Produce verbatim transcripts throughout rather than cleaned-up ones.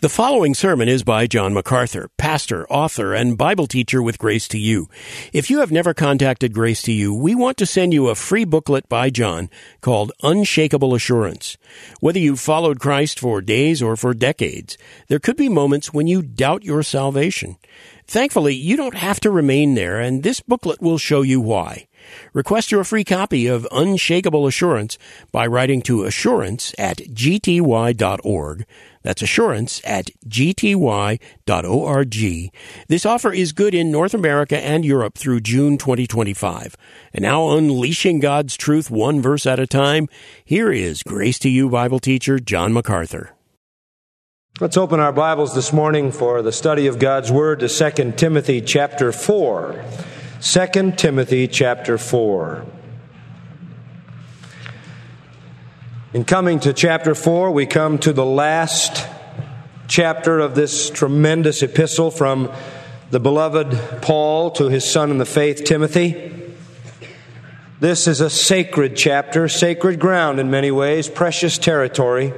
The following sermon is by John MacArthur, pastor, author, and Bible teacher with Grace to You. If you have never contacted Grace to You, we want to send you a free booklet by John called Unshakable Assurance. Whether you've followed Christ for days or for decades, there could be moments when you doubt your salvation. Thankfully, you don't have to remain there, and this booklet will show you why. Request your free copy of Unshakable Assurance by writing to assurance at g t y dot org. That's assurance at g t y dot org. This offer is good in North America and Europe through June twenty twenty-five. And now, unleashing God's truth one verse at a time, here is Grace to You Bible teacher John MacArthur. Let's open our Bibles this morning for the study of God's Word to Second Timothy chapter four. Second Timothy chapter four. In coming to chapter four, we come to the last chapter of this tremendous epistle from the beloved Paul to his son in the faith, Timothy. This is a sacred chapter, sacred ground in many ways, precious territory.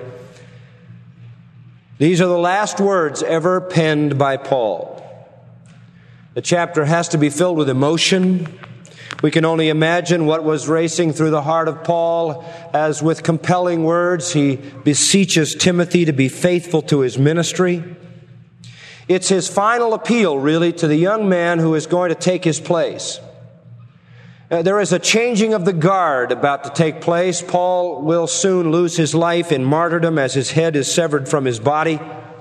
These are the last words ever penned by Paul. The chapter has to be filled with emotion. We can only imagine what was racing through the heart of Paul as with compelling words he beseeches Timothy to be faithful to his ministry. It's his final appeal, really, to the young man who is going to take his place. Uh, there is a changing of the guard about to take place. Paul will soon lose his life in martyrdom as his head is severed from his body.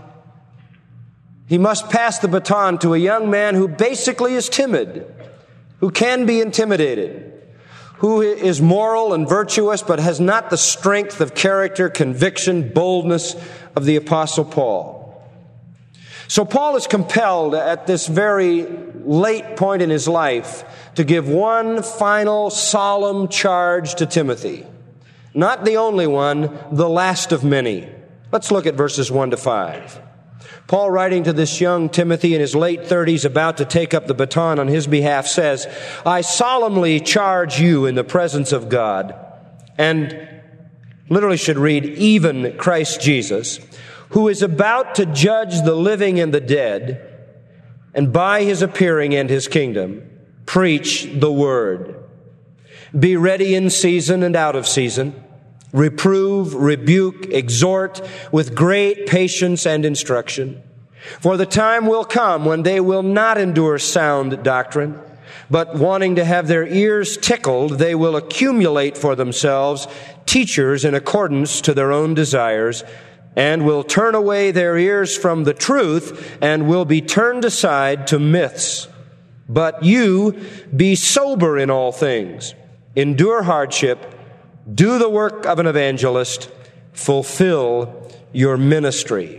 He must pass the baton to a young man who basically is timid, who can be intimidated, who is moral and virtuous but has not the strength of character, conviction, boldness of the Apostle Paul. So Paul is compelled at this very late point in his life to give one final solemn charge to Timothy. Not the only one, the last of many. Let's look at verses one to five. Paul, writing to this young Timothy in his late thirties, about to take up the baton on his behalf, says, I solemnly charge you in the presence of God, and literally should read, even Christ Jesus, who is about to judge the living and the dead, and by his appearing and his kingdom, preach the word. Be ready in season and out of season. Reprove, rebuke, exhort with great patience and instruction. For the time will come when they will not endure sound doctrine, but wanting to have their ears tickled, they will accumulate for themselves teachers in accordance to their own desires, and will turn away their ears from the truth and will be turned aside to myths. But you be sober in all things, endure hardship, do the work of an evangelist, fulfill your ministry.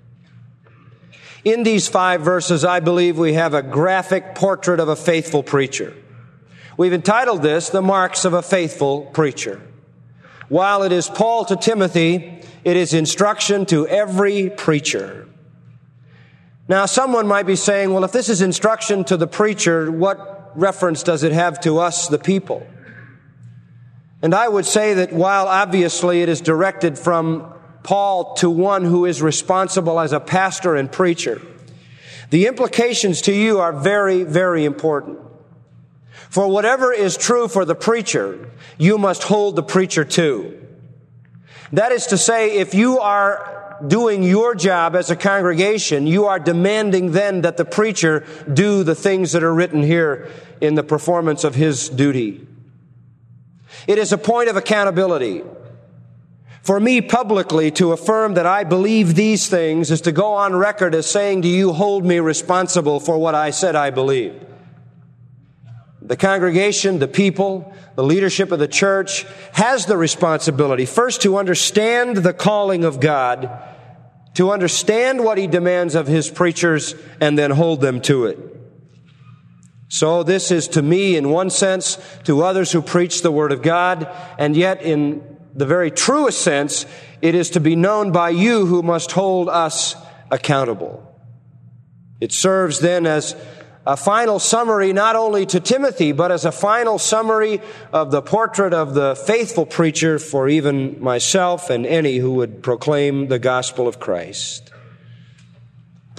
In these five verses, I believe we have a graphic portrait of a faithful preacher. We've entitled this, The Marks of a Faithful Preacher. While it is Paul to Timothy, it is instruction to every preacher. Now, someone might be saying, well, if this is instruction to the preacher, what reference does it have to us, the people? And I would say that while obviously it is directed from Paul to one who is responsible as a pastor and preacher, the implications to you are very, very important. For whatever is true for the preacher, you must hold the preacher to. That is to say, if you are doing your job as a congregation, you are demanding then that the preacher do the things that are written here in the performance of his duty. It is a point of accountability. For me publicly to affirm that I believe these things is to go on record as saying to you, hold me responsible for what I said I believe. The congregation, the people, the leadership of the church has the responsibility first to understand the calling of God, to understand what he demands of his preachers, and then hold them to it. So this is to me, in one sense, to others who preach the Word of God, and yet in the very truest sense, it is to be known by you who must hold us accountable. It serves then as a final summary not only to Timothy, but as a final summary of the portrait of the faithful preacher for even myself and any who would proclaim the gospel of Christ.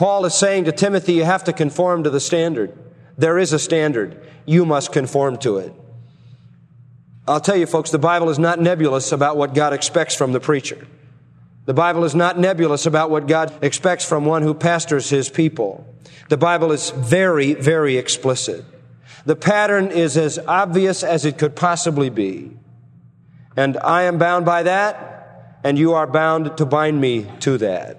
Paul is saying to Timothy, you have to conform to the standard. There is a standard. You must conform to it. I'll tell you, folks, the Bible is not nebulous about what God expects from the preacher. The Bible is not nebulous about what God expects from one who pastors his people. The Bible is very, very explicit. The pattern is as obvious as it could possibly be. And I am bound by that, and you are bound to bind me to that.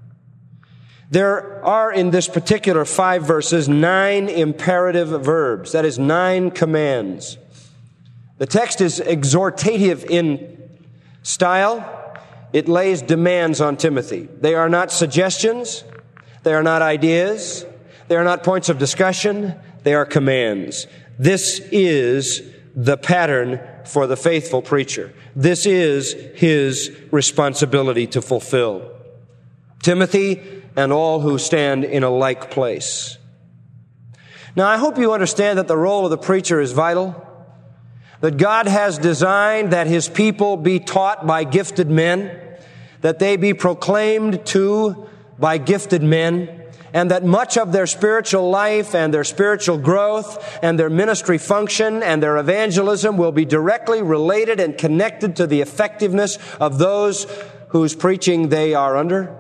There are in this particular five verses nine imperative verbs. That is nine commands. The text is exhortative in style. It lays demands on Timothy. They are not suggestions. They are not ideas. They are not points of discussion. They are commands. This is the pattern for the faithful preacher. This is his responsibility to fulfill. Timothy and all who stand in a like place. Now, I hope you understand that the role of the preacher is vital. That God has designed that his people be taught by gifted men, that they be proclaimed to by gifted men, and that much of their spiritual life and their spiritual growth and their ministry function and their evangelism will be directly related and connected to the effectiveness of those whose preaching they are under.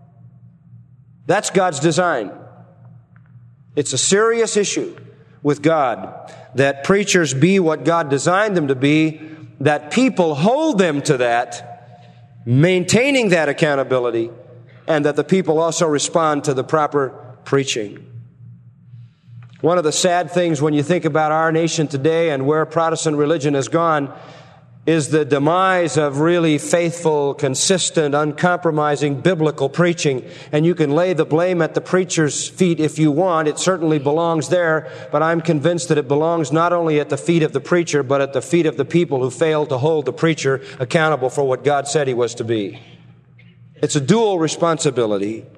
That's God's design. It's a serious issue with God that preachers be what God designed them to be, that people hold them to that, maintaining that accountability, and that the people also respond to the proper preaching. One of the sad things when you think about our nation today and where Protestant religion has gone is the demise of really faithful, consistent, uncompromising biblical preaching. And you can lay the blame at the preacher's feet if you want. It certainly belongs there, but I'm convinced that it belongs not only at the feet of the preacher, but at the feet of the people who failed to hold the preacher accountable for what God said he was to be. It's a dual responsibility.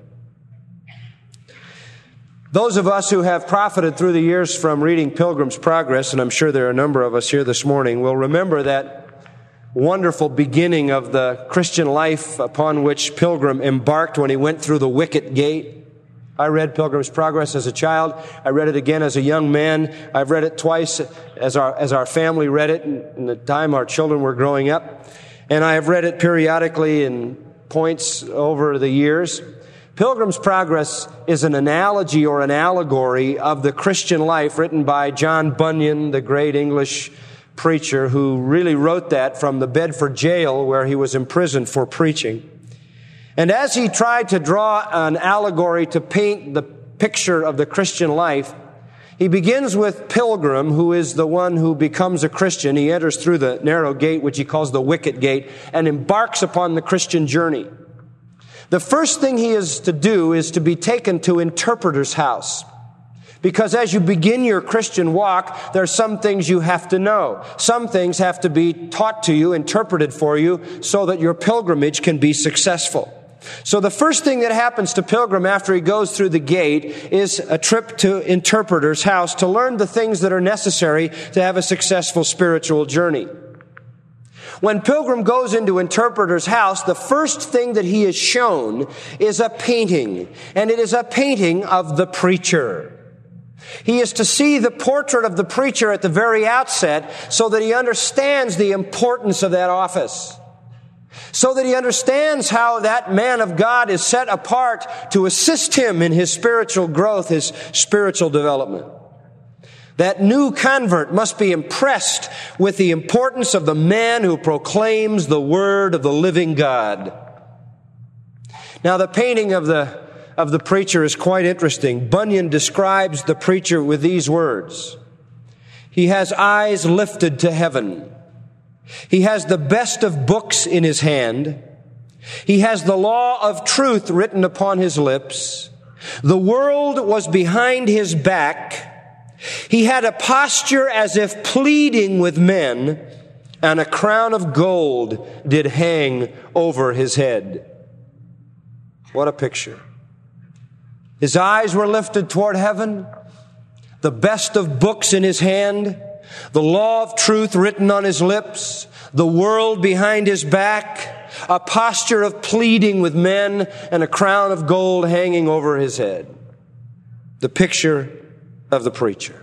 Those of us who have profited through the years from reading Pilgrim's Progress, and I'm sure there are a number of us here this morning, will remember that wonderful beginning of the Christian life upon which Pilgrim embarked when he went through the wicket gate. I read Pilgrim's Progress as a child. I read it again as a young man. I've read it twice as our, as our family read it in, in the time our children were growing up. And I have read it periodically in points over the years. Pilgrim's Progress is an analogy or an allegory of the Christian life written by John Bunyan, the great English preacher who really wrote that from the Bedford jail where he was imprisoned for preaching. And as he tried to draw an allegory to paint the picture of the Christian life, he begins with Pilgrim, who is the one who becomes a Christian. He enters through the narrow gate, which he calls the wicket gate, and embarks upon the Christian journey. The first thing he is to do is to be taken to Interpreter's house. Because as you begin your Christian walk, there are some things you have to know. Some things have to be taught to you, interpreted for you, so that your pilgrimage can be successful. So the first thing that happens to Pilgrim after he goes through the gate is a trip to Interpreter's house to learn the things that are necessary to have a successful spiritual journey. When Pilgrim goes into Interpreter's house, the first thing that he is shown is a painting, and it is a painting of the preacher. He is to see the portrait of the preacher at the very outset so that he understands the importance of that office. So that he understands how that man of God is set apart to assist him in his spiritual growth, his spiritual development. That new convert must be impressed with the importance of the man who proclaims the word of the living God. Now, the painting of the of the preacher is quite interesting. Bunyan describes the preacher with these words. He has eyes lifted to heaven. He has the best of books in his hand. He has the law of truth written upon his lips. The world was behind his back. He had a posture as if pleading with men, and a crown of gold did hang over his head. What a picture. His eyes were lifted toward heaven, the best of books in his hand, the law of truth written on his lips, the world behind his back, a posture of pleading with men, and a crown of gold hanging over his head. The picture of the preacher.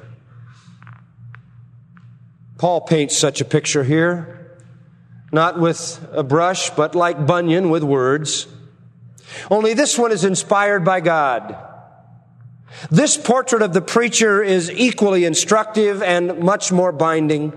Paul paints such a picture here, not with a brush, but like Bunyan, with words. Only this one is inspired by God. This portrait of the preacher is equally instructive and much more binding.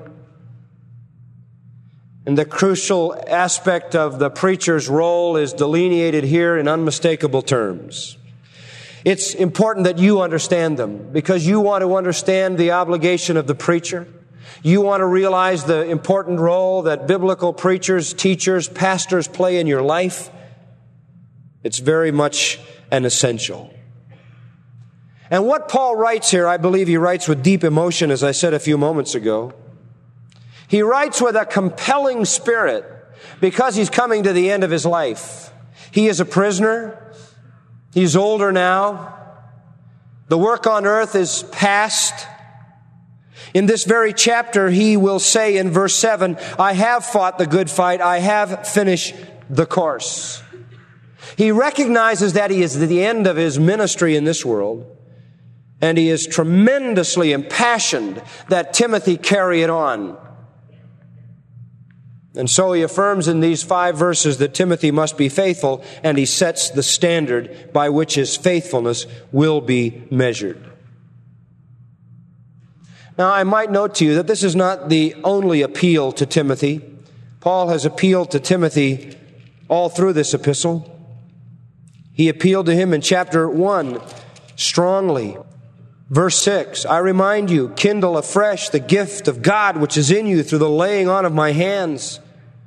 And the crucial aspect of the preacher's role is delineated here in unmistakable terms. It's important that you understand them, because you want to understand the obligation of the preacher. You want to realize the important role that biblical preachers, teachers, pastors play in your life. It's very much an essential. And what Paul writes here, I believe he writes with deep emotion, as I said a few moments ago. He writes with a compelling spirit because he's coming to the end of his life. He is a prisoner. He's older now. The work on earth is past. In this very chapter, he will say in verse seven, I have fought the good fight. I have finished the course. He recognizes that he is at the end of his ministry in this world, and he is tremendously impassioned that Timothy carry it on. And so he affirms in these five verses that Timothy must be faithful, and he sets the standard by which his faithfulness will be measured. Now, I might note to you that this is not the only appeal to Timothy. Paul has appealed to Timothy all through this epistle. He appealed to him in chapter one strongly. Verse six, I remind you, kindle afresh the gift of God which is in you through the laying on of my hands.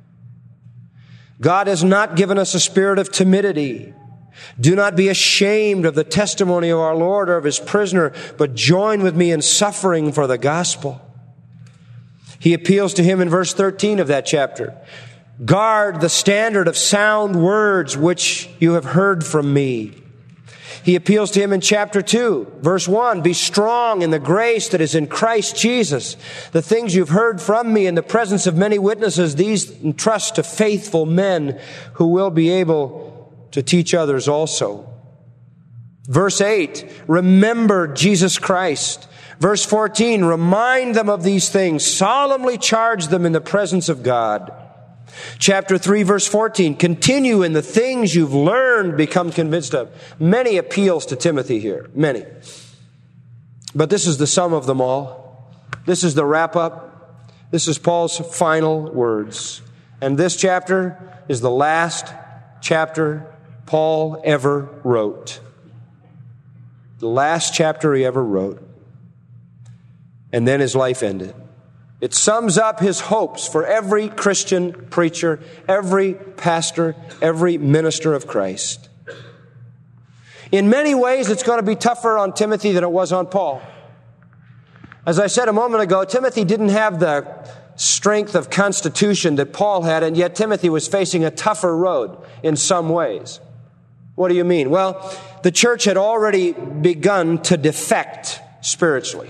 God has not given us a spirit of timidity. Do not be ashamed of the testimony of our Lord or of his prisoner, but join with me in suffering for the gospel. He appeals to him in verse thirteen of that chapter. Guard the standard of sound words which you have heard from me. He appeals to him in chapter two, verse one, be strong in the grace that is in Christ Jesus. The things you've heard from me in the presence of many witnesses, these entrust to faithful men who will be able to teach others also. Verse eight, remember Jesus Christ. Verse fourteen, remind them of these things, solemnly charge them in the presence of God. Chapter three, verse fourteen, continue in the things you've learned, become convinced of. Many appeals to Timothy here, many. But this is the sum of them all. This is the wrap-up. This is Paul's final words. And this chapter is the last chapter Paul ever wrote. The last chapter he ever wrote. And then his life ended. It sums up his hopes for every Christian preacher, every pastor, every minister of Christ. In many ways, it's going to be tougher on Timothy than it was on Paul. As I said a moment ago, Timothy didn't have the strength of constitution that Paul had, and yet Timothy was facing a tougher road in some ways. What do you mean? Well, the church had already begun to defect spiritually.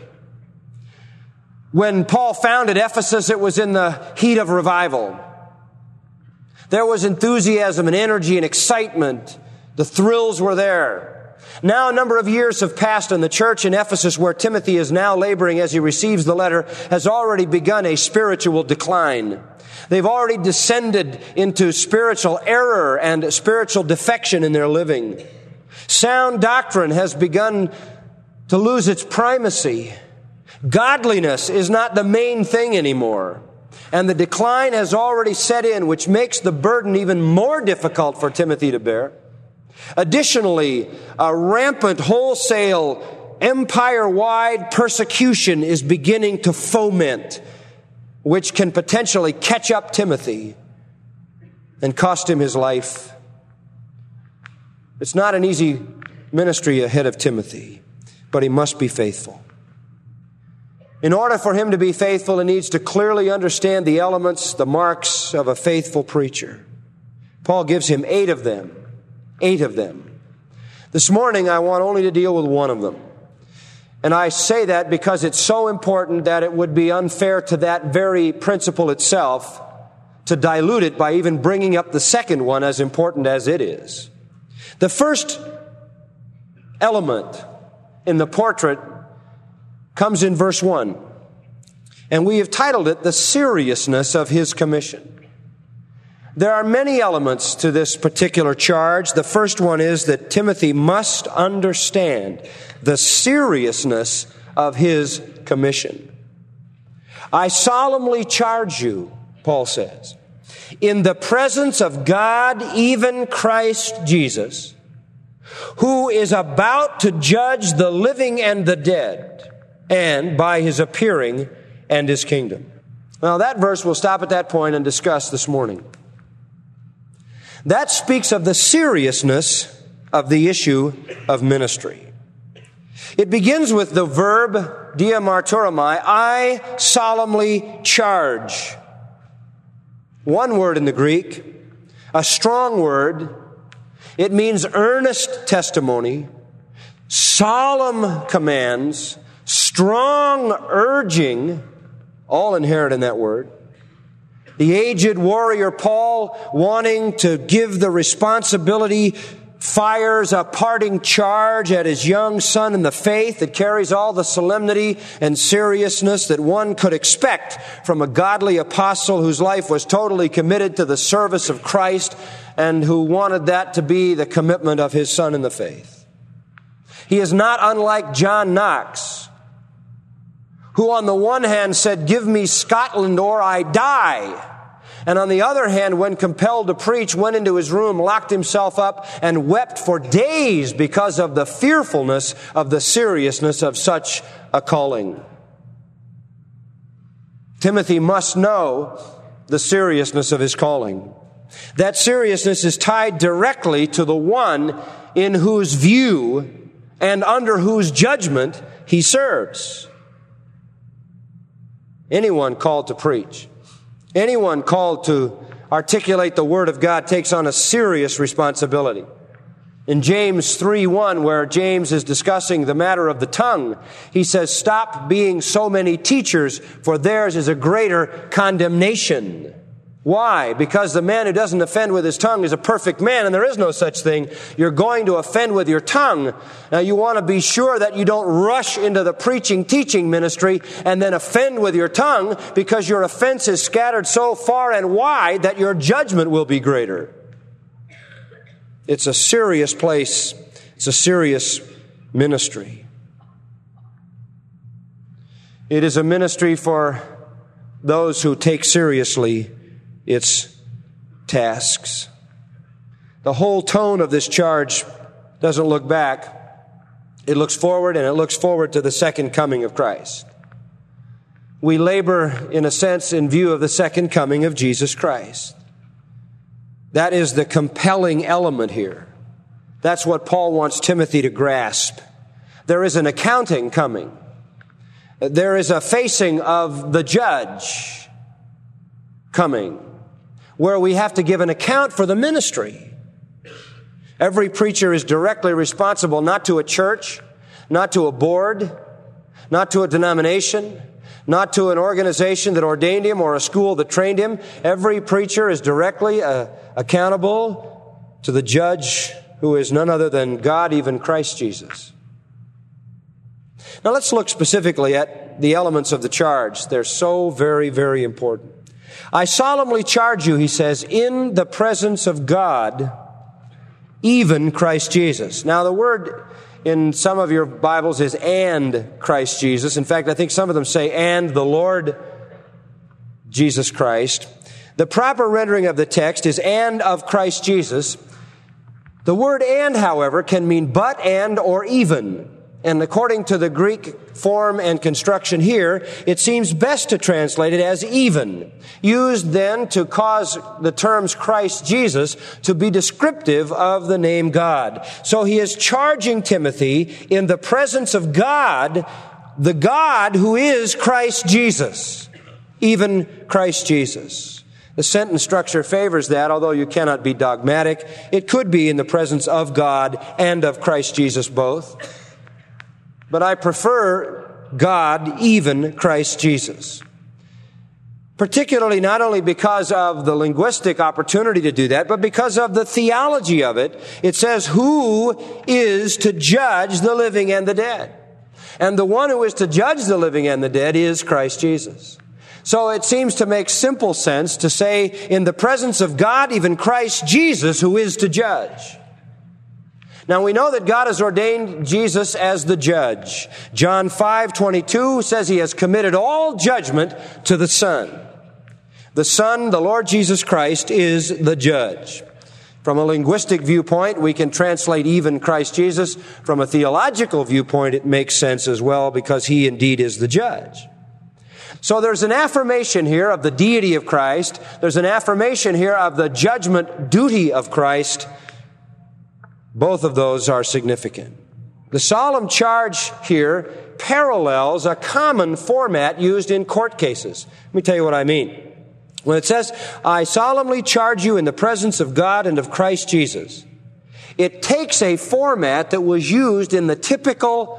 When Paul founded Ephesus, it was in the heat of revival. There was enthusiasm and energy and excitement. The thrills were there. Now a number of years have passed, and the church in Ephesus, where Timothy is now laboring as he receives the letter, has already begun a spiritual decline. They've already descended into spiritual error and spiritual defection in their living. Sound doctrine has begun to lose its primacy. Godliness is not the main thing anymore. And the decline has already set in, which makes the burden even more difficult for Timothy to bear. Additionally, a rampant, wholesale, empire-wide persecution is beginning to foment, which can potentially catch up Timothy and cost him his life. It's not an easy ministry ahead of Timothy, but he must be faithful. In order for him to be faithful, he needs to clearly understand the elements, the marks of a faithful preacher. Paul gives him eight of them. Eight of them. This morning, I want only to deal with one of them. And I say that because it's so important that it would be unfair to that very principle itself to dilute it by even bringing up the second one, as important as it is. The first element in the portrait comes in verse one, and we have titled it The Seriousness of His Commission. There are many elements to this particular charge. The first one is that Timothy must understand the seriousness of his commission. I solemnly charge you, Paul says, in the presence of God, even Christ Jesus, who is about to judge the living and the dead, and by his appearing and his kingdom. Now that verse we'll stop at that point and discuss this morning. That speaks of the seriousness of the issue of ministry. It begins with the verb dia martyromai, I solemnly charge. One word in the Greek, a strong word. It means earnest testimony, solemn commands, strong urging, all inherent in that word. The aged warrior Paul, wanting to give the responsibility, fires a parting charge at his young son in the faith that carries all the solemnity and seriousness that one could expect from a godly apostle whose life was totally committed to the service of Christ and who wanted that to be the commitment of his son in the faith. He is not unlike John Knox, who on the one hand said, give me Scotland or I die. And on the other hand, when compelled to preach, went into his room, locked himself up, and wept for days because of the fearfulness of the seriousness of such a calling. Timothy must know the seriousness of his calling. That seriousness is tied directly to the one in whose view and under whose judgment he serves. Anyone called to preach, anyone called to articulate the Word of God takes on a serious responsibility. In James three one, where James is discussing the matter of the tongue, he says, stop being so many teachers, for theirs is a greater condemnation. Why? Because the man who doesn't offend with his tongue is a perfect man, and there is no such thing. You're going to offend with your tongue. Now you want to be sure that you don't rush into the preaching, teaching ministry and then offend with your tongue, because your offense is scattered so far and wide that your judgment will be greater. It's a serious place. It's a serious ministry. It is a ministry for those who take seriously its tasks. The whole tone of this charge doesn't look back. It looks forward, and it looks forward to the second coming of Christ. We labor, in a sense, in view of the second coming of Jesus Christ. That is the compelling element here. That's what Paul wants Timothy to grasp. There is an accounting coming. There is a facing of the judge coming, where we have to give an account for the ministry. Every preacher is directly responsible, not to a church, not to a board, not to a denomination, not to an organization that ordained him or a school that trained him. Every preacher is directly uh, accountable to the judge, who is none other than God, even Christ Jesus. Now let's look specifically at the elements of the charge. They're so very, very important. I solemnly charge you, he says, in the presence of God, even Christ Jesus. Now the word in some of your Bibles is and Christ Jesus. In fact, I think some of them say and the Lord Jesus Christ. The proper rendering of the text is and of Christ Jesus. The word and, however, can mean but, and, or even. And according to the Greek form and construction here, it seems best to translate it as even, used then to cause the terms Christ Jesus to be descriptive of the name God. So he is charging Timothy in the presence of God, the God who is Christ Jesus, even Christ Jesus. The sentence structure favors that, although you cannot be dogmatic. It could be in the presence of God and of Christ Jesus both. But I prefer God, even Christ Jesus. particularly not only because of the linguistic opportunity to do that, but because of the theology of it. It says, who is to judge the living and the dead? And the one who is to judge the living and the dead is Christ Jesus. So it seems to make simple sense to say, in the presence of God, even Christ Jesus, who is to judge. Now we know that God has ordained Jesus as the judge. John five twenty-two says he has committed all judgment to the Son. The Son, the Lord Jesus Christ, is the judge. From a linguistic viewpoint, we can translate even Christ Jesus. From a theological viewpoint, it makes sense as well because he indeed is the judge. So there's an affirmation here of the deity of Christ. There's an affirmation here of the judgment duty of Christ. Both of those are significant. The solemn charge here parallels a common format used in court cases. Let me tell you what I mean. When it says, I solemnly charge you in the presence of God and of Christ Jesus, it takes a format that was used in the typical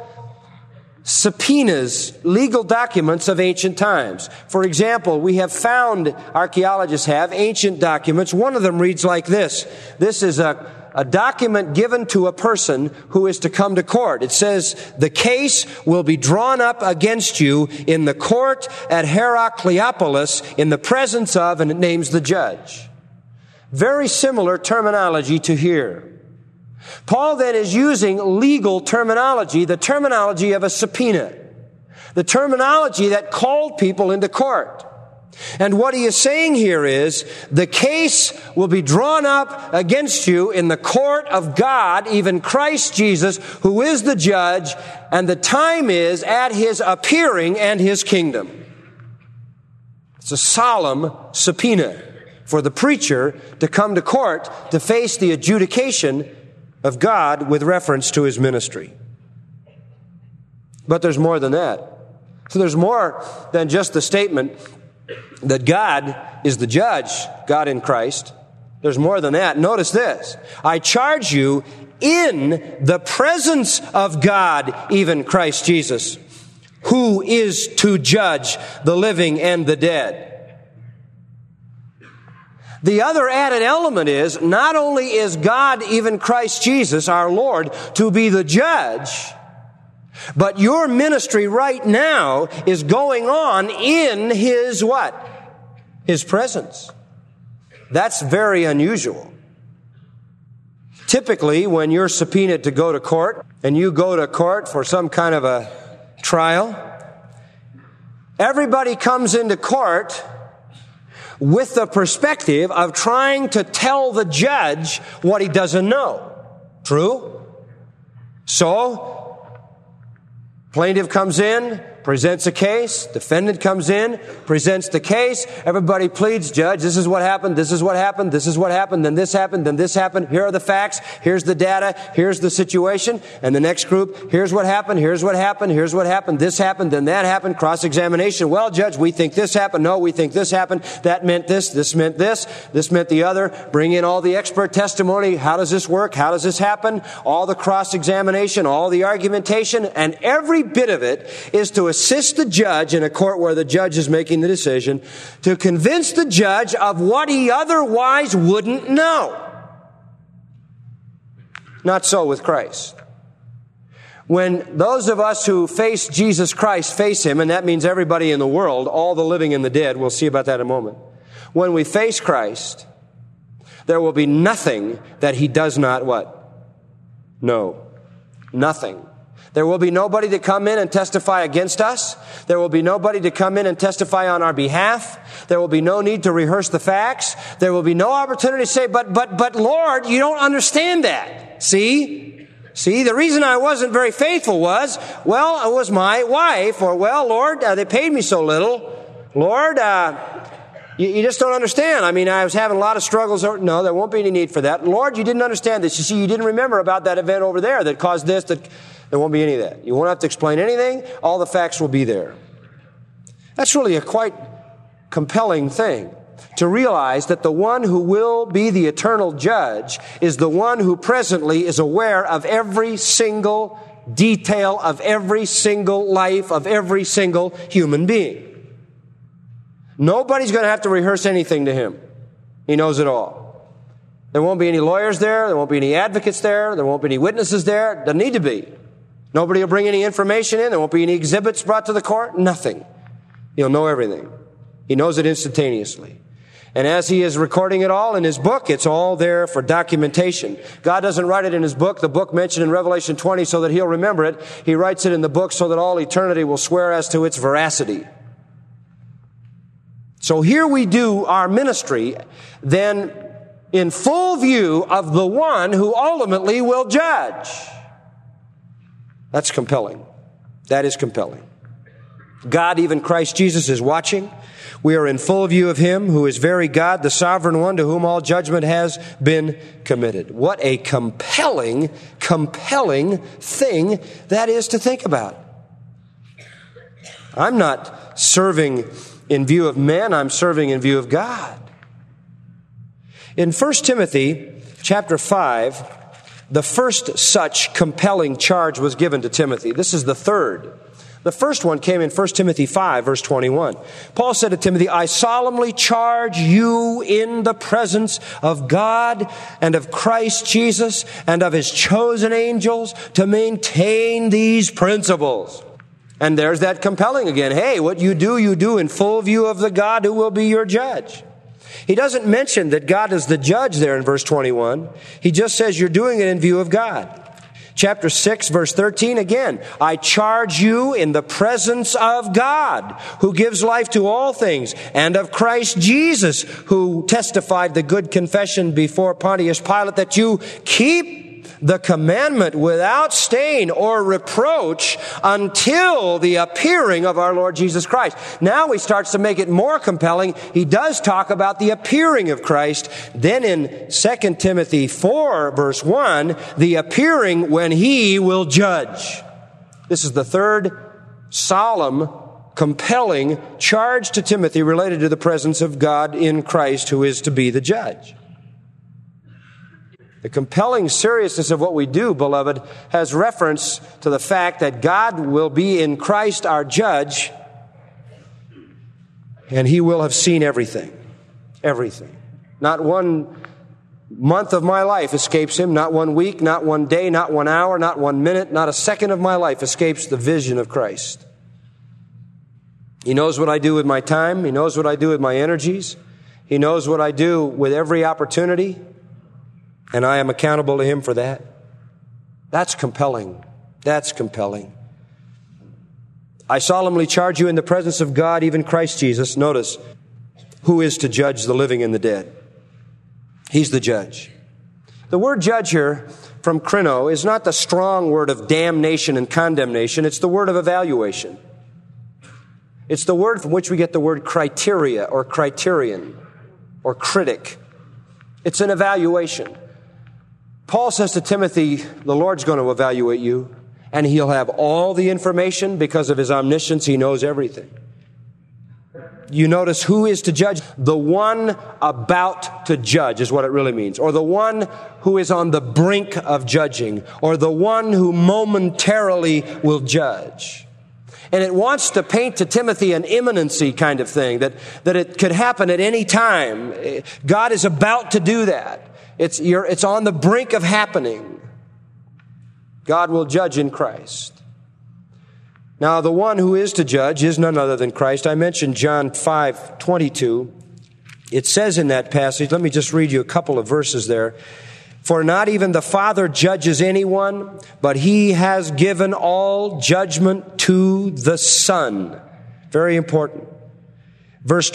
subpoenas, legal documents of ancient times. For example, we have found, archaeologists have, ancient documents. One of them reads like this. This is a, a document given to a person who is to come to court. It says, the case will be drawn up against you in the court at Heracleopolis in the presence of, and it names the judge. Very similar terminology to here. Paul then is using legal terminology, the terminology of a subpoena, the terminology that called people into court. And what he is saying here is, the case will be drawn up against you in the court of God, even Christ Jesus, who is the judge, and the time is at his appearing and his kingdom. It's a solemn subpoena for the preacher to come to court to face the adjudication of God with reference to his ministry. But there's more than that. So there's more than just the statement that God is the judge, God in Christ. There's more than that. Notice this. I charge you in the presence of God, even Christ Jesus, who is to judge the living and the dead. The other added element is, not only is God, even Christ Jesus, our Lord, to be the judge, but your ministry right now is going on in His what? His presence. That's very unusual. Typically, when you're subpoenaed to go to court, and you go to court for some kind of a trial, everybody comes into court with the perspective of trying to tell the judge what he doesn't know. True? So, plaintiff comes in, presents a case, defendant comes in, presents the case, everybody pleads, judge, this is what happened, this is what happened, this is what happened, then this happened, then this happened, here are the facts, here's the data, here's the situation, and the next group, here's what happened, here's what happened, here's what happened, this happened, then that happened, cross-examination, well, judge, we think this happened, no, we think this happened, that meant this, this meant this, this meant the other, bring in all the expert testimony, how does this work, how does this happen, all the cross-examination, all the argumentation, and every bit of it is to assist the judge in a court where the judge is making the decision to convince the judge of what he otherwise wouldn't know. Not so with Christ. When those of us who face Jesus Christ face Him, and that means everybody in the world, all the living and the dead, we'll see about that in a moment. When we face Christ, there will be nothing that He does not what? Know. Nothing. There will be nobody to come in and testify against us. There will be nobody to come in and testify on our behalf. There will be no need to rehearse the facts. There will be no opportunity to say, but, but, but Lord, you don't understand that. See? See, the reason I wasn't very faithful was, well, it was my wife, or, well, Lord, uh, they paid me so little. Lord, uh, you, you just don't understand. I mean, I was having a lot of struggles. No, there won't be any need for that. Lord, you didn't understand this. You see, you didn't remember about that event over there that caused this, that... There won't be any of that. You won't have to explain anything. All the facts will be there. That's really a quite compelling thing, to realize that the one who will be the eternal judge is the one who presently is aware of every single detail of every single life of every single human being. Nobody's going to have to rehearse anything to him. He knows it all. There won't be any lawyers there. There won't be any advocates there. There won't be any witnesses there. Doesn't need to be. Nobody will bring any information in. There won't be any exhibits brought to the court. Nothing. He'll know everything. He knows it instantaneously. And as he is recording it all in his book, it's all there for documentation. God doesn't write it in his book, the book mentioned in Revelation twenty, so that he'll remember it. He writes it in the book so that all eternity will swear as to its veracity. So here we do our ministry, then in full view of the one who ultimately will judge. That's compelling. That is compelling. God, even Christ Jesus, is watching. We are in full view of him who is very God, the sovereign one to whom all judgment has been committed. What a compelling, compelling thing that is to think about. I'm not serving in view of men, I'm serving in view of God. In First Timothy chapter five, the first such compelling charge was given to Timothy. This is the third. The first one came in First Timothy five, verse twenty-one. Paul said to Timothy, I solemnly charge you in the presence of God and of Christ Jesus and of his chosen angels to maintain these principles. And there's that compelling again. Hey, what you do, you do in full view of the God who will be your judge. He doesn't mention that God is the judge there in verse twenty-one. He just says you're doing it in view of God. Chapter six, verse thirteen, again, I charge you in the presence of God, who gives life to all things, and of Christ Jesus, who testified the good confession before Pontius Pilate, that you keep the commandment without stain or reproach until the appearing of our Lord Jesus Christ. Now he starts to make it more compelling. He does talk about the appearing of Christ. Then in Second Timothy four, verse one, the appearing when he will judge. This is the third solemn, compelling charge to Timothy related to the presence of God in Christ, who is to be the judge. The compelling seriousness of what we do, beloved, has reference to the fact that God will be in Christ our judge, and he will have seen everything. Everything. Not one month of my life escapes him, not one week, not one day, not one hour, not one minute, not a second of my life escapes the vision of Christ. He knows what I do with my time. He knows what I do with my energies. He knows what I do with every opportunity. And I am accountable to him for that. That's compelling. That's compelling. I solemnly charge you in the presence of God, even Christ Jesus, notice, who is to judge the living and the dead. He's the judge. The word judge here from krino is not the strong word of damnation and condemnation. It's the word of evaluation. It's the word from which we get the word criteria or criterion or critic. It's an evaluation. Paul says to Timothy, the Lord's going to evaluate you, and he'll have all the information because of his omniscience. He knows everything. You notice who is to judge? The one about to judge is what it really means. Or the one who is on the brink of judging. Or the one who momentarily will judge. And it wants to paint to Timothy an imminency kind of thing, that, that it could happen at any time. God is about to do that. It's, you're, it's on the brink of happening. God will judge in Christ. Now, the one who is to judge is none other than Christ. I mentioned John five twenty-two. It says in that passage, let me just read you a couple of verses there. For not even the Father judges anyone, but he has given all judgment to the Son. Very important. Verse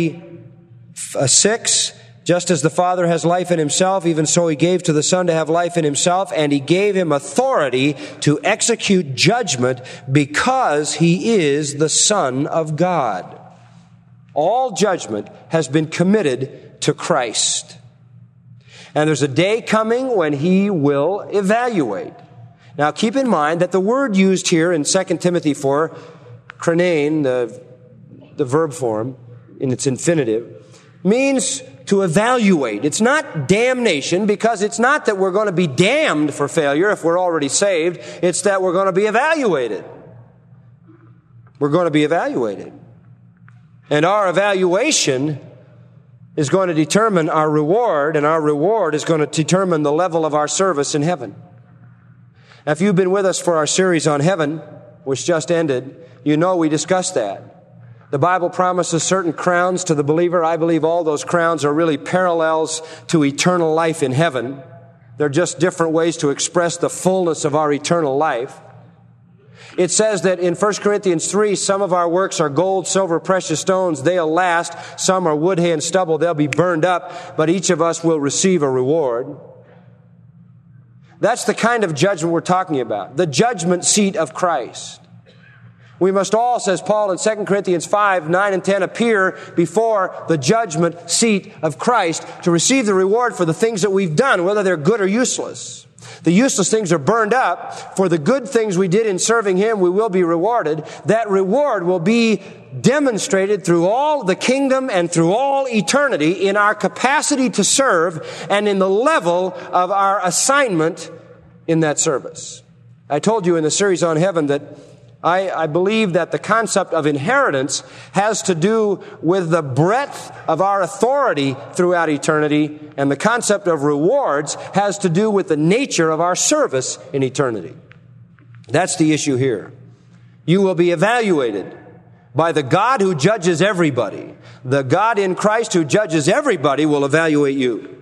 twenty-six, just as the Father has life in himself, even so he gave to the Son to have life in himself, and he gave him authority to execute judgment because he is the Son of God. All judgment has been committed to Christ. And there's a day coming when he will evaluate. Now keep in mind that the word used here in Second Timothy four, krenein, the, the verb form in its infinitive, means to evaluate. It's not damnation, because it's not that we're going to be damned for failure if we're already saved. It's that we're going to be evaluated. We're going to be evaluated. And our evaluation is going to determine our reward, and our reward is going to determine the level of our service in heaven. Now, if you've been with us for our series on heaven, which just ended, you know we discussed that. The Bible promises certain crowns to the believer. I believe all those crowns are really parallels to eternal life in heaven. They're just different ways to express the fullness of our eternal life. It says that in First Corinthians three, some of our works are gold, silver, precious stones. They'll last. Some are wood, hay, and stubble. They'll be burned up, but each of us will receive a reward. That's the kind of judgment we're talking about. The judgment seat of Christ. We must all, says Paul in Second Corinthians five, nine and ten, appear before the judgment seat of Christ to receive the reward for the things that we've done, whether they're good or useless. The useless things are burned up. For the good things we did in serving Him, we will be rewarded. That reward will be demonstrated through all the kingdom and through all eternity in our capacity to serve and in the level of our assignment in that service. I told you in the series on heaven that I, I believe that the concept of inheritance has to do with the breadth of our authority throughout eternity, and the concept of rewards has to do with the nature of our service in eternity. That's the issue here. You will be evaluated by the God who judges everybody. The God in Christ who judges everybody will evaluate you.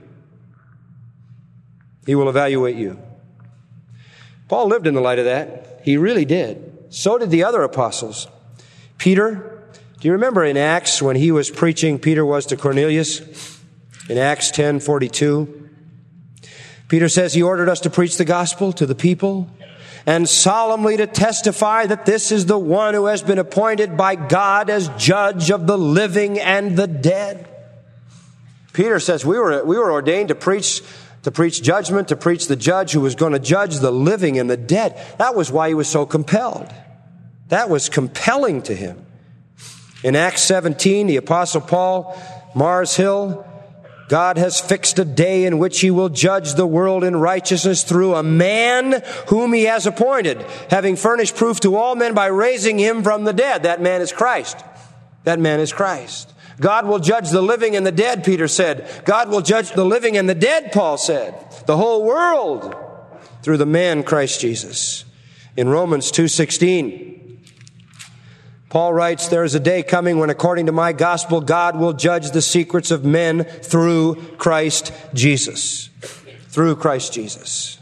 He will evaluate you. Paul lived in the light of that. He really did. So did the other apostles. Peter, do you remember in Acts when he was preaching, Peter was to Cornelius? In Acts ten forty-two, Peter says he ordered us to preach the gospel to the people and solemnly to testify that this is the one who has been appointed by God as judge of the living and the dead. Peter says we were, we were ordained to preach to preach judgment, to preach the judge who was going to judge the living and the dead. That was why he was so compelled. That was compelling to him. In Acts seventeen, the Apostle Paul, Mars Hill, God has fixed a day in which He will judge the world in righteousness through a man whom He has appointed, having furnished proof to all men by raising Him from the dead. That man is Christ. That man is Christ. God will judge the living and the dead, Peter said. God will judge the living and the dead, Paul said. The whole world through the man Christ Jesus. In Romans two sixteen, Paul writes, there is a day coming when, according to my gospel, God will judge the secrets of men through Christ Jesus. Through Christ Jesus.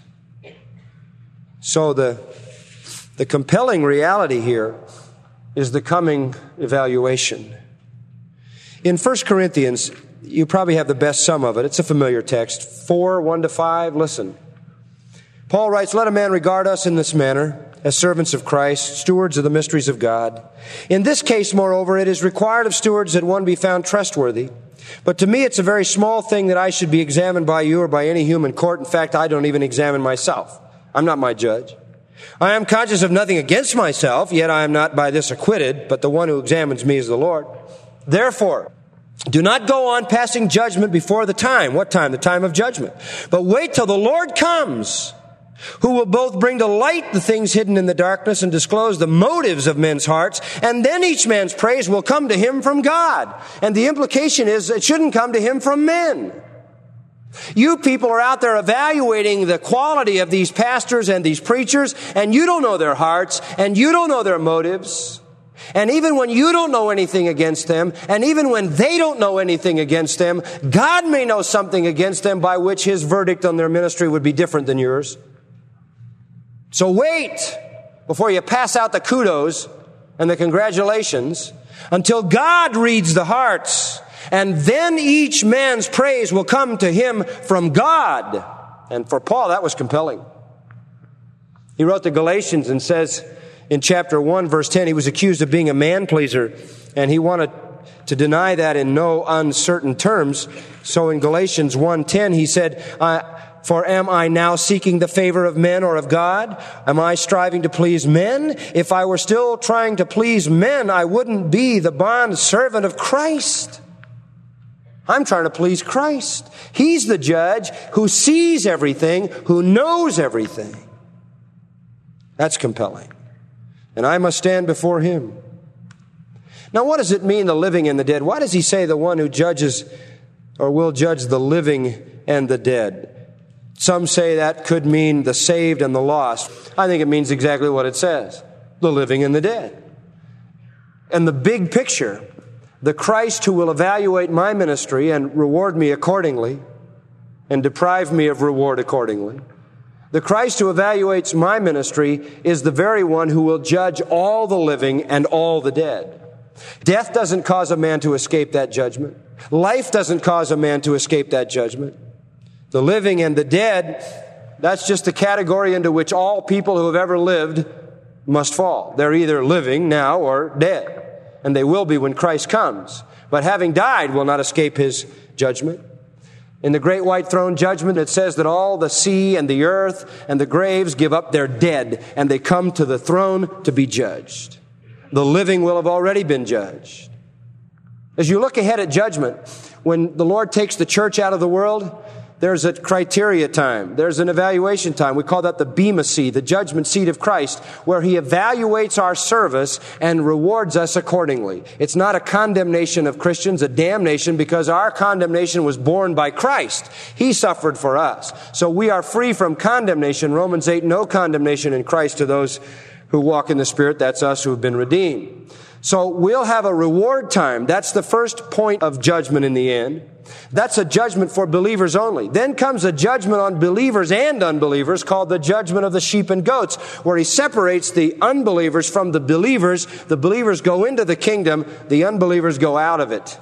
So the, the compelling reality here is the coming evaluation. In First Corinthians, you probably have the best sum of it. It's a familiar text. four, one to five. Listen. Paul writes, let a man regard us in this manner, as servants of Christ, stewards of the mysteries of God. In this case, moreover, it is required of stewards that one be found trustworthy. But to me, it's a very small thing that I should be examined by you or by any human court. In fact, I don't even examine myself. I'm not my judge. I am conscious of nothing against myself, yet I am not by this acquitted, but the one who examines me is the Lord. Therefore, do not go on passing judgment before the time. What time? The time of judgment. But wait till the Lord comes, who will both bring to light the things hidden in the darkness and disclose the motives of men's hearts. And then each man's praise will come to him from God. And the implication is it shouldn't come to him from men. You people are out there evaluating the quality of these pastors and these preachers, and you don't know their hearts, and you don't know their motives. And even when you don't know anything against them, and even when they don't know anything against them, God may know something against them by which His verdict on their ministry would be different than yours. So wait before you pass out the kudos and the congratulations until God reads the hearts, and then each man's praise will come to him from God. And for Paul, that was compelling. He wrote to Galatians and says in chapter one, verse ten, he was accused of being a man-pleaser, and he wanted to deny that in no uncertain terms. So in Galatians one ten, he said, I For am I now seeking the favor of men or of God? Am I striving to please men? If I were still trying to please men, I wouldn't be the bond servant of Christ. I'm trying to please Christ. He's the judge who sees everything, who knows everything. That's compelling. And I must stand before Him. Now, what does it mean, the living and the dead? Why does he say the one who judges or will judge the living and the dead? Some say that could mean the saved and the lost. I think it means exactly what it says, the living and the dead. And the big picture, the Christ who will evaluate my ministry and reward me accordingly and deprive me of reward accordingly, the Christ who evaluates my ministry is the very one who will judge all the living and all the dead. Death doesn't cause a man to escape that judgment. Life doesn't cause a man to escape that judgment. The living and the dead, that's just the category into which all people who have ever lived must fall. They're either living now or dead, and they will be when Christ comes. But having died will not escape his judgment. In the great white throne judgment, it says that all the sea and the earth and the graves give up their dead, and they come to the throne to be judged. The living will have already been judged. As you look ahead at judgment, when the Lord takes the church out of the world, there's a criteria time. There's an evaluation time. We call that the Bema seat, the judgment seat of Christ, where he evaluates our service and rewards us accordingly. It's not a condemnation of Christians, a damnation, because our condemnation was borne by Christ. He suffered for us. So we are free from condemnation. Romans eight, no condemnation in Christ to those who walk in the Spirit. That's us who have been redeemed. So we'll have a reward time. That's the first point of judgment in the end. That's a judgment for believers only. Then comes a judgment on believers and unbelievers called the judgment of the sheep and goats, where he separates the unbelievers from the believers. The believers go into the kingdom. The unbelievers go out of it.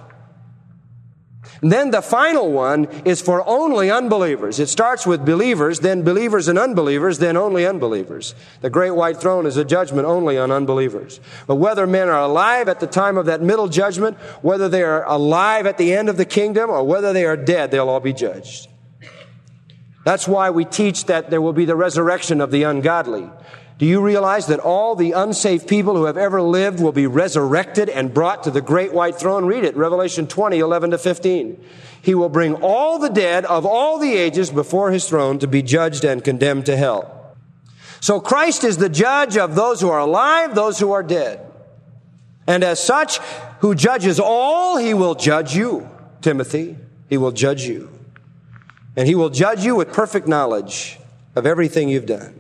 And then the final one is for only unbelievers. It starts with believers, then believers and unbelievers, then only unbelievers. The great white throne is a judgment only on unbelievers. But whether men are alive at the time of that middle judgment, whether they are alive at the end of the kingdom, or whether they are dead, they'll all be judged. That's why we teach that there will be the resurrection of the ungodly. Do you realize that all the unsaved people who have ever lived will be resurrected and brought to the great white throne? Read it, Revelation twenty, eleven to fifteen. He will bring all the dead of all the ages before his throne to be judged and condemned to hell. So Christ is the judge of those who are alive, those who are dead. And as such, who judges all, he will judge you, Timothy. He will judge you. And he will judge you with perfect knowledge of everything you've done.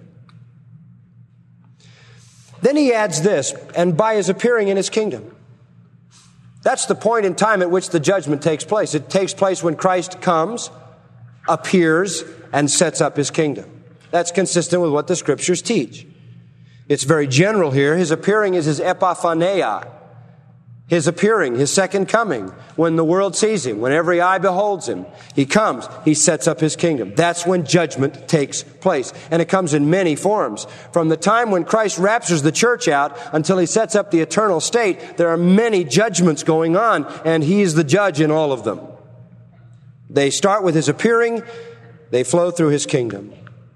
Then he adds this, and by his appearing in his kingdom. That's the point in time at which the judgment takes place. It takes place when Christ comes, appears, and sets up his kingdom. That's consistent with what the Scriptures teach. It's very general here. His appearing is his epiphaneia. His appearing, his second coming, when the world sees him, when every eye beholds him. He comes, he sets up his kingdom. That's when judgment takes place. And it comes in many forms. From the time when Christ raptures the church out until he sets up the eternal state, there are many judgments going on, and he is the judge in all of them. They start with his appearing, they flow through his kingdom.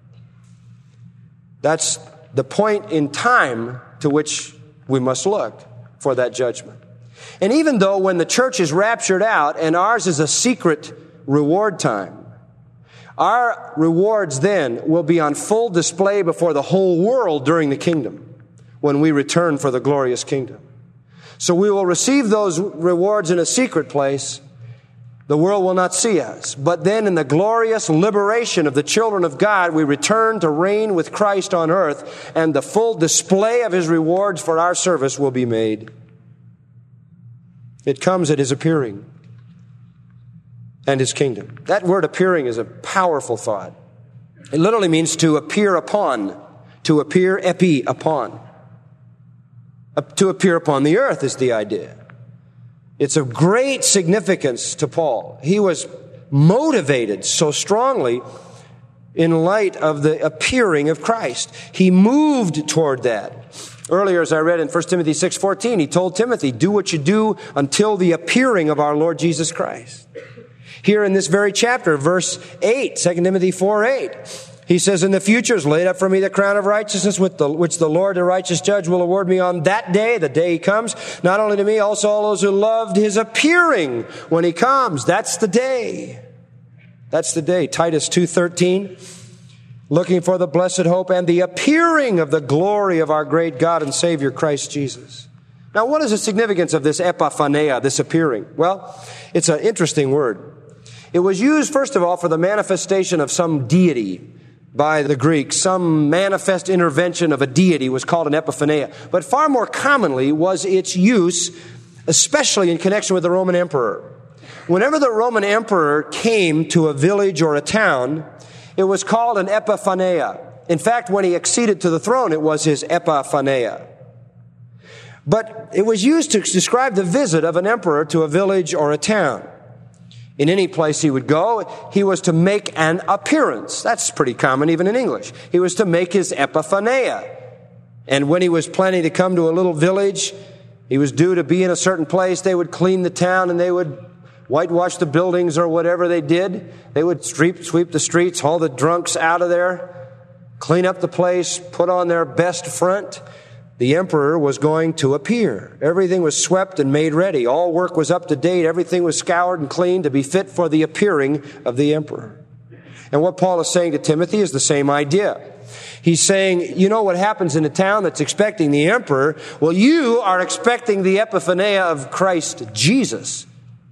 That's the point in time to which we must look for that judgment. And even though when the church is raptured out and ours is a secret reward time, our rewards then will be on full display before the whole world during the kingdom when we return for the glorious kingdom. So we will receive those rewards in a secret place. The world will not see us. But then in the glorious liberation of the children of God, we return to reign with Christ on earth, and the full display of his rewards for our service will be made. It comes at his appearing and his kingdom. That word appearing is a powerful thought. It literally means to appear upon, to appear epi, upon. To appear upon the earth is the idea. It's of great significance to Paul. He was motivated so strongly in light of the appearing of Christ. He moved toward that. Earlier, as I read in First Timothy six fourteen, he told Timothy, do what you do until the appearing of our Lord Jesus Christ. Here in this very chapter, verse eight, Second Timothy four eight, he says, in the future is laid up for me the crown of righteousness, with the, which the Lord, the righteous judge, will award me on that day, the day he comes, not only to me, also all those who loved his appearing when he comes. That's the day. That's the day. Titus two thirteen. Looking for the blessed hope and the appearing of the glory of our great God and Savior, Christ Jesus. Now, what is the significance of this epiphaneia, this appearing? Well, it's an interesting word. It was used, first of all, for the manifestation of some deity by the Greeks. Some manifest intervention of a deity was called an epiphaneia. But far more commonly was its use, especially in connection with the Roman emperor. Whenever the Roman emperor came to a village or a town, it was called an epiphaneia. In fact, when he acceded to the throne, it was his epiphaneia. But it was used to describe the visit of an emperor to a village or a town. In any place he would go, he was to make an appearance. That's pretty common even in English. He was to make his epiphaneia. And when he was planning to come to a little village, he was due to be in a certain place, they would clean the town and they would whitewash the buildings or whatever they did. They would sweep, sweep the streets, haul the drunks out of there, clean up the place, put on their best front. The emperor was going to appear. Everything was swept and made ready. All work was up to date. Everything was scoured and cleaned to be fit for the appearing of the emperor. And what Paul is saying to Timothy is the same idea. He's saying, you know what happens in a town that's expecting the emperor? Well, you are expecting the epiphaneia of Christ Jesus.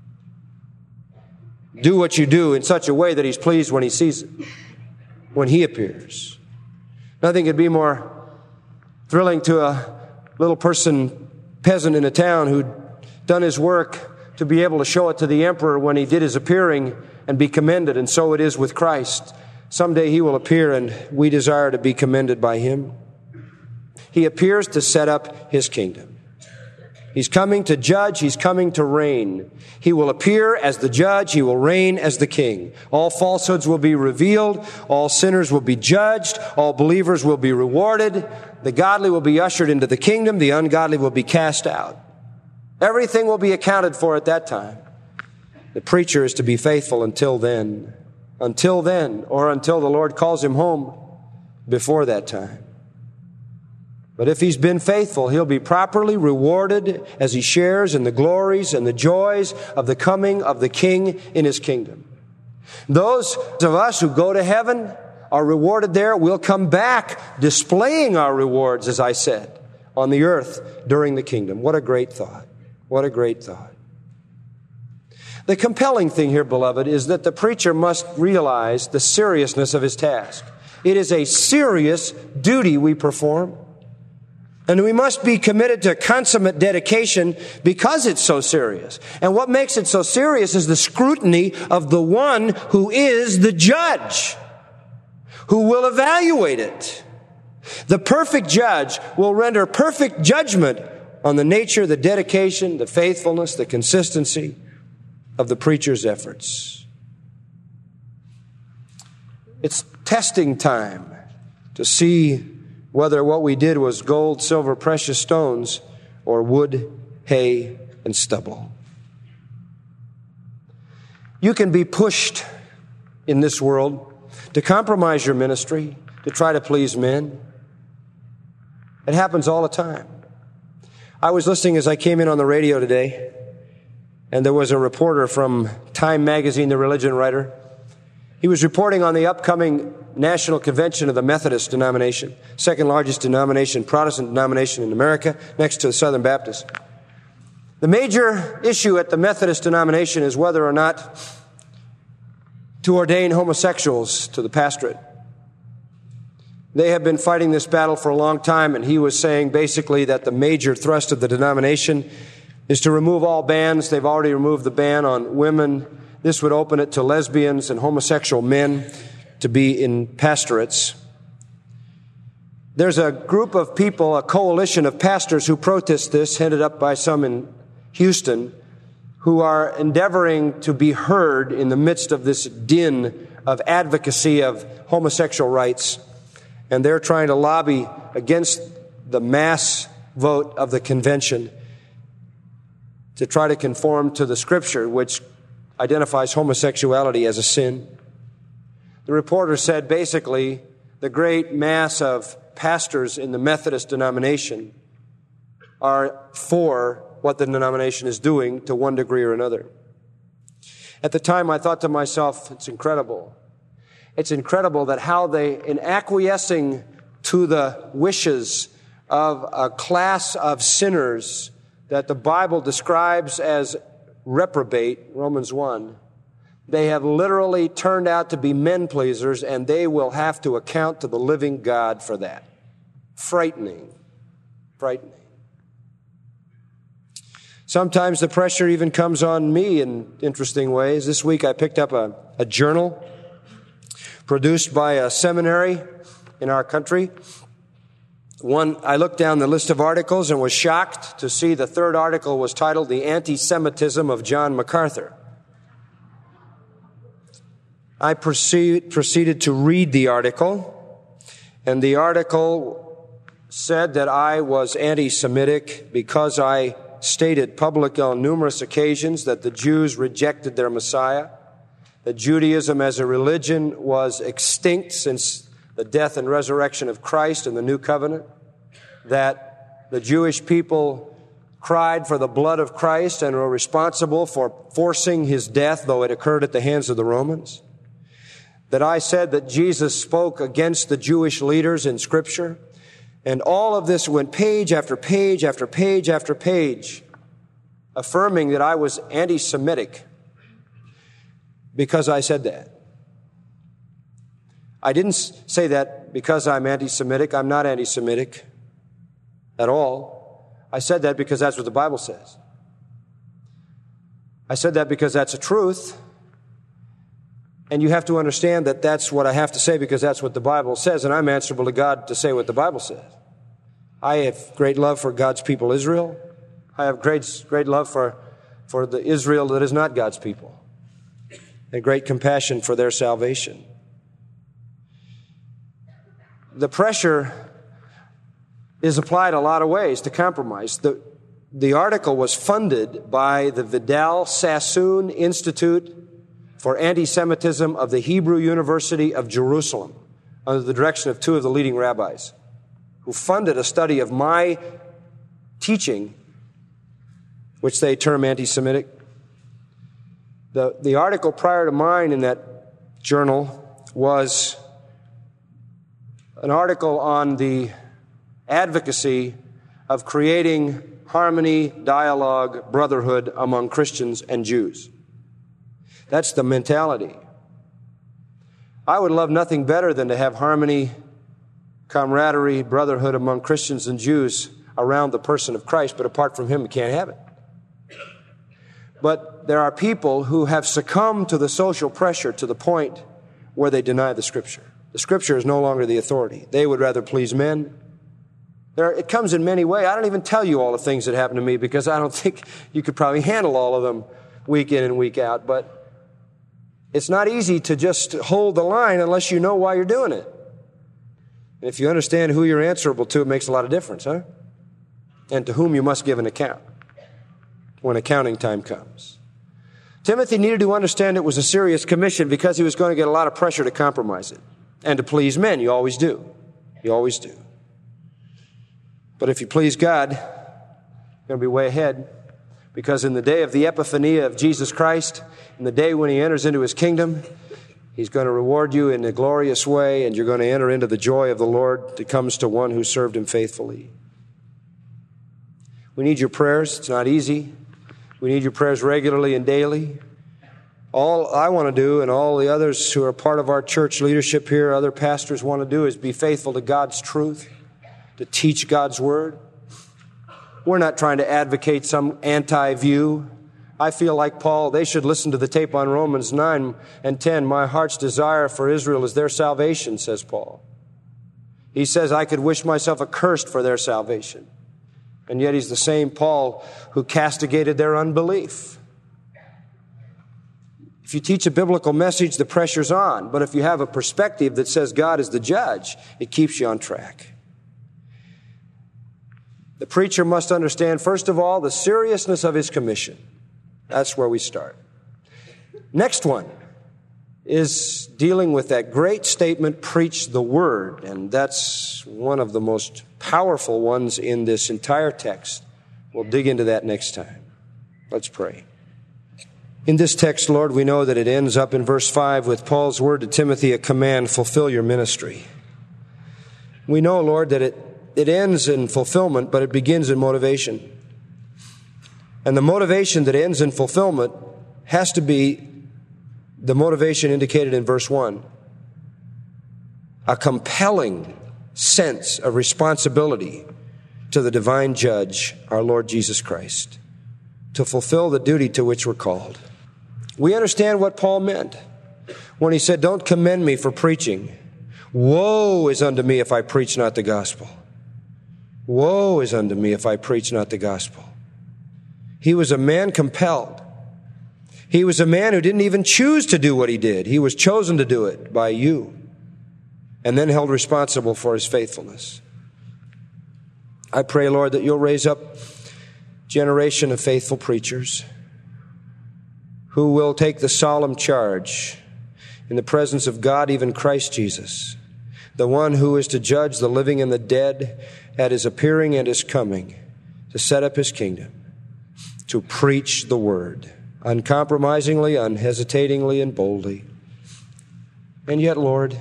Do what you do in such a way that he's pleased when he sees it, when he appears. Nothing could be more thrilling to a little person, peasant in a town who'd done his work to be able to show it to the emperor when he did his appearing and be commended. And so it is with Christ. Someday he will appear and we desire to be commended by him. He appears to set up his kingdom. He's coming to judge. He's coming to reign. He will appear as the judge. He will reign as the king. All falsehoods will be revealed. All sinners will be judged. All believers will be rewarded. The godly will be ushered into the kingdom. The ungodly will be cast out. Everything will be accounted for at that time. The preacher is to be faithful until then. Until then, or until the Lord calls him home before that time. But if he's been faithful, he'll be properly rewarded as he shares in the glories and the joys of the coming of the King in his kingdom. Those of us who go to heaven are rewarded there. We'll come back displaying our rewards, as I said, on the earth during the kingdom. What a great thought. What a great thought. The compelling thing here, beloved, is that the preacher must realize the seriousness of his task. It is a serious duty we perform. And we must be committed to consummate dedication because it's so serious. And what makes it so serious is the scrutiny of the one who is the judge, who will evaluate it. The perfect judge will render perfect judgment on the nature, the dedication, the faithfulness, the consistency of the preacher's efforts. It's testing time to see whether what we did was gold, silver, precious stones, or wood, hay, and stubble. You can be pushed in this world to compromise your ministry, to try to please men. It happens all the time. I was listening as I came in on the radio today, and there was a reporter from Time magazine, the religion writer. He was reporting on the upcoming National Convention of the Methodist denomination, second largest denomination, Protestant denomination in America, next to the Southern Baptist. The major issue at the Methodist denomination is whether or not to ordain homosexuals to the pastorate. They have been fighting this battle for a long time, and he was saying basically that the major thrust of the denomination is to remove all bans. They've already removed the ban on women. This would open it to lesbians and homosexual men to be in pastorates. There's a group of people, a coalition of pastors who protest this, headed up by some in Houston, who are endeavoring to be heard in the midst of this din of advocacy of homosexual rights. And they're trying to lobby against the mass vote of the convention to try to conform to the Scripture, which identifies homosexuality as a sin. The reporter said basically the great mass of pastors in the Methodist denomination are for what the denomination is doing to one degree or another. At the time, I thought to myself, it's incredible. It's incredible that how they, in acquiescing to the wishes of a class of sinners that the Bible describes as reprobate, Romans one, they have literally turned out to be men pleasers, and they will have to account to the living God for that. Frightening. Frightening. Sometimes the pressure even comes on me in interesting ways. This week I picked up a, a journal produced by a seminary in our country. One, I looked down the list of articles and was shocked to see the third article was titled "The Anti-Semitism of John MacArthur." I proceed, proceeded to read the article, and the article said that I was anti-Semitic because I stated publicly on numerous occasions that the Jews rejected their Messiah, that Judaism as a religion was extinct since the death and resurrection of Christ in the New Covenant, that the Jewish people cried for the blood of Christ and were responsible for forcing his death, though it occurred at the hands of the Romans, that I said that Jesus spoke against the Jewish leaders in Scripture, and all of this went page after page after page after page, affirming that I was anti-Semitic because I said that. I didn't say that because I'm anti-Semitic. I'm not anti-Semitic at all. I said that because that's what the Bible says. I said that because that's a truth. And you have to understand that that's what I have to say because that's what the Bible says, and I'm answerable to God to say what the Bible says. I have great love for God's people, Israel. I have great, great love for, for the Israel that is not God's people, and great compassion for their salvation. The pressure is applied a lot of ways to compromise. The, the article was funded by the Vidal Sassoon Institute for Anti-Semitism of the Hebrew University of Jerusalem, under the direction of two of the leading rabbis, who funded a study of my teaching, which they term anti-Semitic. The, the article prior to mine in that journal was an article on the advocacy of creating harmony, dialogue, brotherhood among Christians and Jews. That's the mentality. I would love nothing better than to have harmony, camaraderie, brotherhood among Christians and Jews around the person of Christ, but apart from him, we can't have it. But there are people who have succumbed to the social pressure to the point where they deny the Scripture. The Scripture is no longer the authority. They would rather please men. There, it comes in many ways. I don't even tell you all the things that happen to me because I don't think you could probably handle all of them week in and week out. But it's not easy to just hold the line unless you know why you're doing it. And if you understand who you're answerable to, it makes a lot of difference, huh? And to whom you must give an account when accounting time comes. Timothy needed to understand it was a serious commission because he was going to get a lot of pressure to compromise it and to please men. You always do. You always do. But if you please God, you're going to be way ahead, because in the day of the epiphany of Jesus Christ, in the day when he enters into his kingdom, he's going to reward you in a glorious way, and you're going to enter into the joy of the Lord that comes to one who served him faithfully. We need your prayers. It's not easy. We need your prayers regularly and daily. All I want to do, and all the others who are part of our church leadership here, other pastors want to do, is be faithful to God's truth, to teach God's word. We're not trying to advocate some anti-view. I feel like Paul, they should listen to the tape on Romans nine and ten. My heart's desire for Israel is their salvation, says Paul. He says, I could wish myself accursed for their salvation. And yet he's the same Paul who castigated their unbelief. If you teach a biblical message, the pressure's on. But if you have a perspective that says God is the judge, it keeps you on track. The preacher must understand, first of all, the seriousness of his commission. That's where we start. Next one is dealing with that great statement, preach the word. And that's one of the most powerful ones in this entire text. We'll dig into that next time. Let's pray. In this text, Lord, we know that it ends up in verse five with Paul's word to Timothy, a command, fulfill your ministry. We know, Lord, that it, it ends in fulfillment, but it begins in motivation. And the motivation that ends in fulfillment has to be the motivation indicated in verse one. A compelling sense of responsibility to the divine judge, our Lord Jesus Christ, to fulfill the duty to which we're called. We understand what Paul meant when he said, don't commend me for preaching. Woe is unto me if I preach not the gospel. Woe is unto me if I preach not the gospel. He was a man compelled. He was a man who didn't even choose to do what he did. He was chosen to do it by you and then held responsible for his faithfulness. I pray, Lord, that you'll raise up a generation of faithful preachers who will take the solemn charge in the presence of God, even Christ Jesus, the one who is to judge the living and the dead at his appearing and his coming, to set up his kingdom, to preach the word uncompromisingly, unhesitatingly, and boldly. And yet, Lord,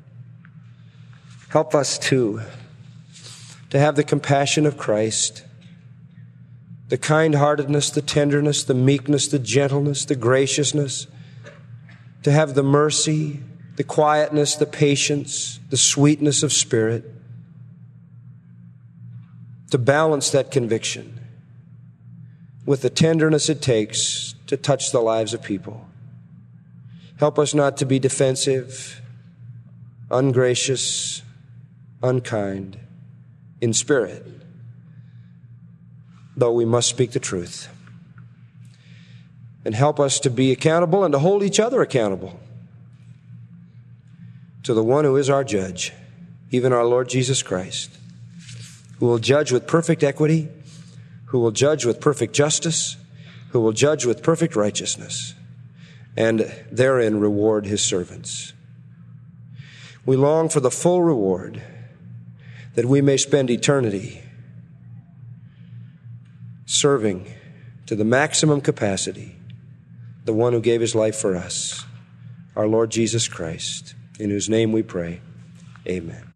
help us too to have the compassion of Christ, the kind-heartedness, the tenderness, the meekness, the gentleness, the graciousness, to have the mercy, the quietness, the patience, the sweetness of spirit, to balance that conviction with the tenderness it takes to touch the lives of people. Help us not to be defensive, ungracious, unkind in spirit, though we must speak the truth. And help us to be accountable and to hold each other accountable to the one who is our judge, even our Lord Jesus Christ, who will judge with perfect equity, who will judge with perfect justice, who will judge with perfect righteousness, and therein reward his servants. We long for the full reward, that we may spend eternity serving to the maximum capacity the one who gave his life for us, our Lord Jesus Christ, in whose name we pray. Amen.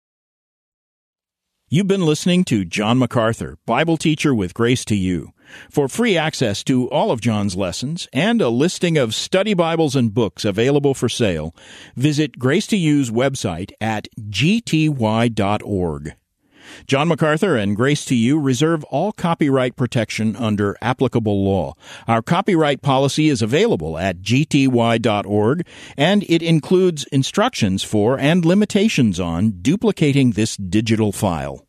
You've been listening to John MacArthur, Bible teacher with Grace to You. For free access to all of John's lessons and a listing of study Bibles and books available for sale, visit Grace to You's website at g t y dot org. John MacArthur and Grace to You reserve all copyright protection under applicable law. Our copyright policy is available at g t y dot org, and it includes instructions for and limitations on duplicating this digital file.